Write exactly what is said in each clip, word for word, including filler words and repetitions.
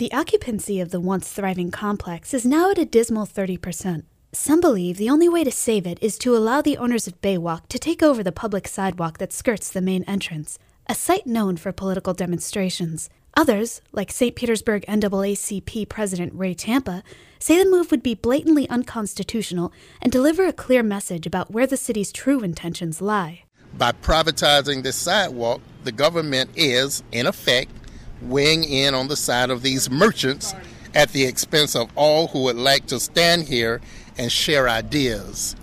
The occupancy of the once thriving complex is now at a dismal thirty percent. Some believe the only way to save it is to allow the owners of Baywalk to take over the public sidewalk that skirts the main entrance, a site known for political demonstrations. Others, like Saint Petersburg N double A C P President Ray Tampa, say the move would be blatantly unconstitutional and deliver a clear message about where the city's true intentions lie. By privatizing this sidewalk, the government is, in effect, weighing in on the side of these merchants at the expense of all who would like to stand here and share ideas.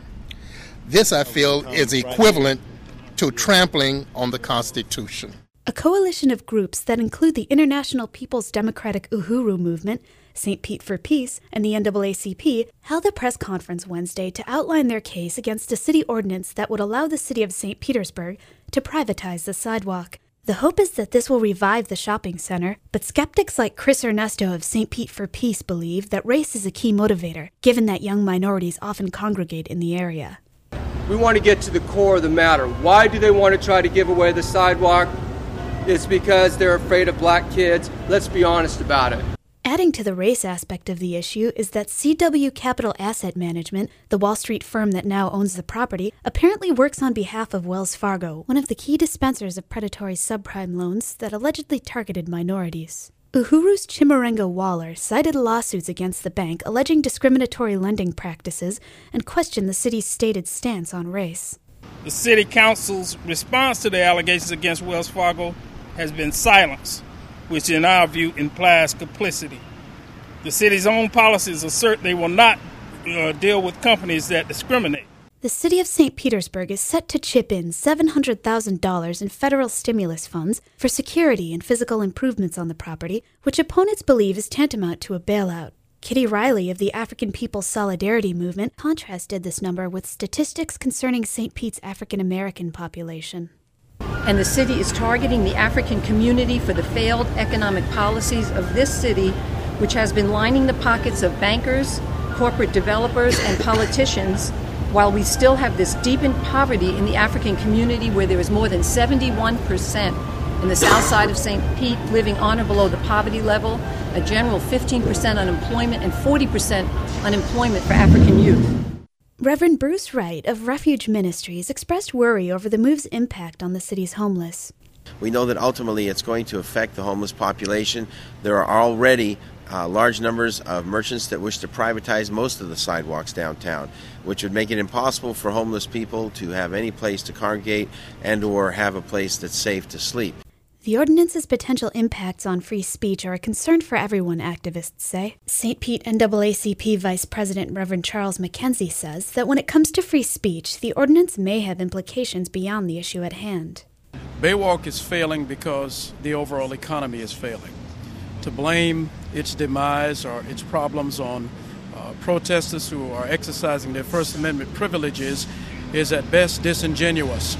This, I feel, is equivalent to trampling on the Constitution. A coalition of groups that include the International People's Democratic Uhuru Movement, Saint Pete for Peace, and the N double A C P held a press conference Wednesday to outline their case against a city ordinance that would allow the city of Saint Petersburg to privatize the sidewalk. The hope is that this will revive the shopping center, but skeptics like Chris Ernesto of Saint Pete for Peace believe that race is a key motivator, given that young minorities often congregate in the area. We want to get to the core of the matter. Why do they want to try to give away the sidewalk? It's because they're afraid of black kids. Let's be honest about it. Adding to the race aspect of the issue is that C W Capital Asset Management, the Wall Street firm that now owns the property, apparently works on behalf of Wells Fargo, one of the key dispensers of predatory subprime loans that allegedly targeted minorities. Uhuru's Chimurenga Waller cited lawsuits against the bank alleging discriminatory lending practices and questioned the city's stated stance on race. The city council's response to the allegations against Wells Fargo has been silence, which in our view implies complicity. The city's own policies assert they will not uh, deal with companies that discriminate. The city of Saint Petersburg is set to chip in seven hundred thousand dollars in federal stimulus funds for security and physical improvements on the property, which opponents believe is tantamount to a bailout. Kitty Riley of the African People's Solidarity Movement contrasted this number with statistics concerning Saint Pete's African American population. And the city is targeting the African community for the failed economic policies of this city, which has been lining the pockets of bankers, corporate developers, and politicians, while we still have this deepened poverty in the African community where there is more than seventy-one percent in the south side of Saint Pete living on or below the poverty level, a general fifteen percent unemployment, and forty percent unemployment for African youth. Reverend Bruce Wright of Refuge Ministries expressed worry over the move's impact on the city's homeless. We know that ultimately it's going to affect the homeless population. There are already uh, large numbers of merchants that wish to privatize most of the sidewalks downtown, which would make it impossible for homeless people to have any place to congregate and or have a place that's safe to sleep. The ordinance's potential impacts on free speech are a concern for everyone, activists say. Saint Pete N double A C P Vice President Reverend Charles McKenzie says that when it comes to free speech, the ordinance may have implications beyond the issue at hand. Baywalk is failing because the overall economy is failing. To blame its demise or its problems on uh, protesters who are exercising their First Amendment privileges is at best disingenuous.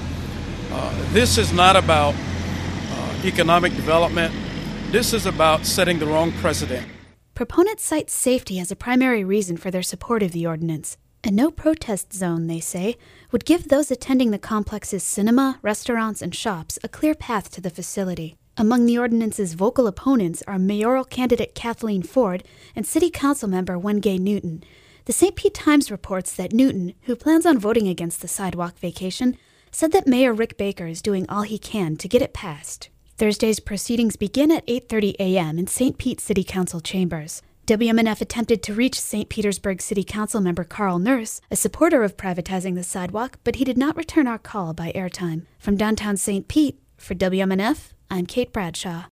Uh, this is not about economic development. This is about setting the wrong precedent. Proponents cite safety as a primary reason for their support of the ordinance. A no-protest zone, they say, would give those attending the complex's cinema, restaurants, and shops a clear path to the facility. Among the ordinance's vocal opponents are mayoral candidate Kathleen Ford and city council member Wengay Newton. The Saint Pete Times reports that Newton, who plans on voting against the sidewalk vacation, said that Mayor Rick Baker is doing all he can to get it passed. Thursday's proceedings begin at eight thirty a.m. in Saint Pete City Council chambers. W M N F attempted to reach Saint Petersburg City Council member Carl Nurse, a supporter of privatizing the sidewalk, but he did not return our call by airtime. From downtown Saint Pete, for W M N F, I'm Kate Bradshaw.